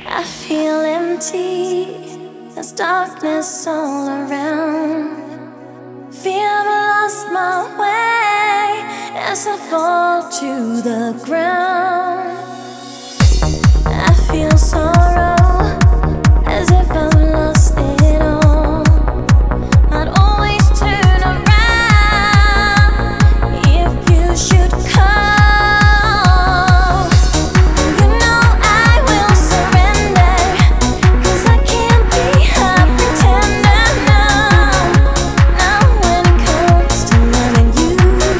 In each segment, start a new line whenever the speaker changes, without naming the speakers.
I feel empty, there's darkness all around. Feel I've lost my way as I fall to the ground. I feel sorrow as if I've lost it all. I'd always turn around if you should call. You know I will surrender, 'cause I can't be a pretender now. Now when it comes to loving you,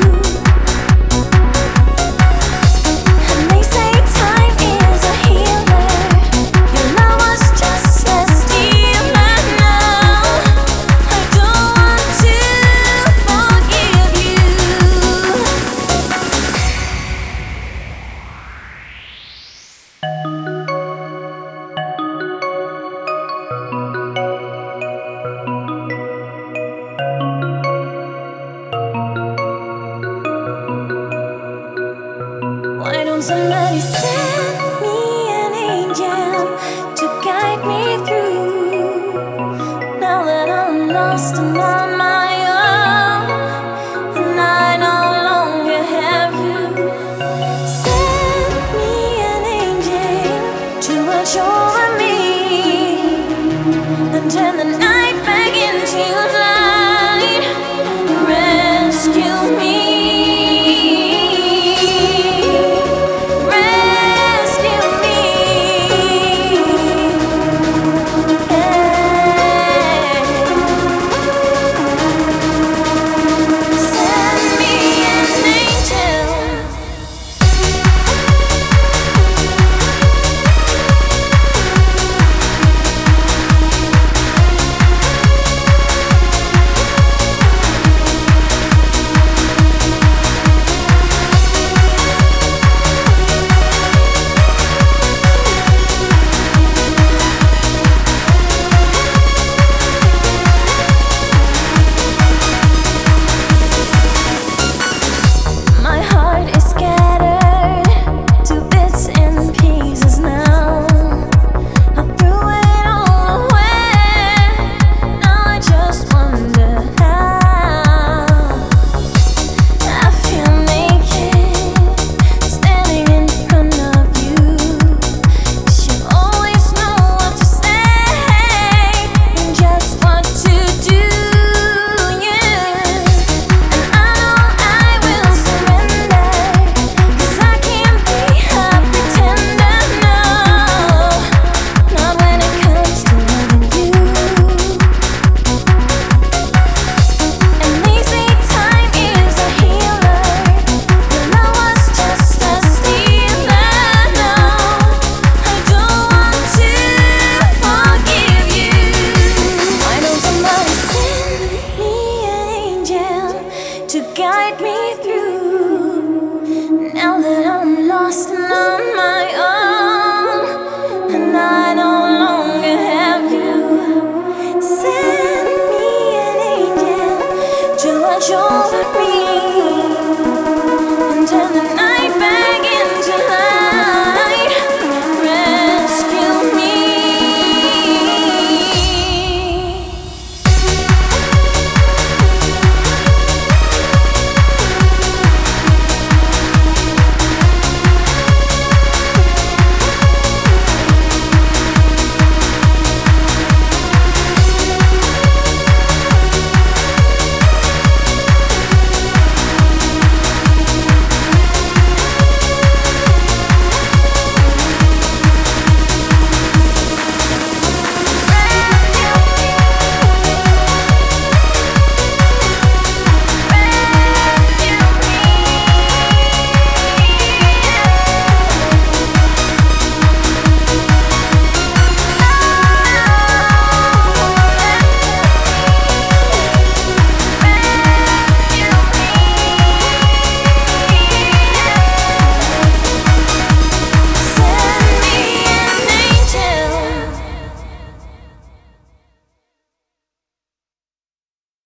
and they say time is a healer. Your love was just a stealer now. I don't want to forgive you. Why don't somebody send me an angel to guide me through? Now that I'm lost and on my own, and I no longer have you. Send me an angel to watch over me and turn the night back into light.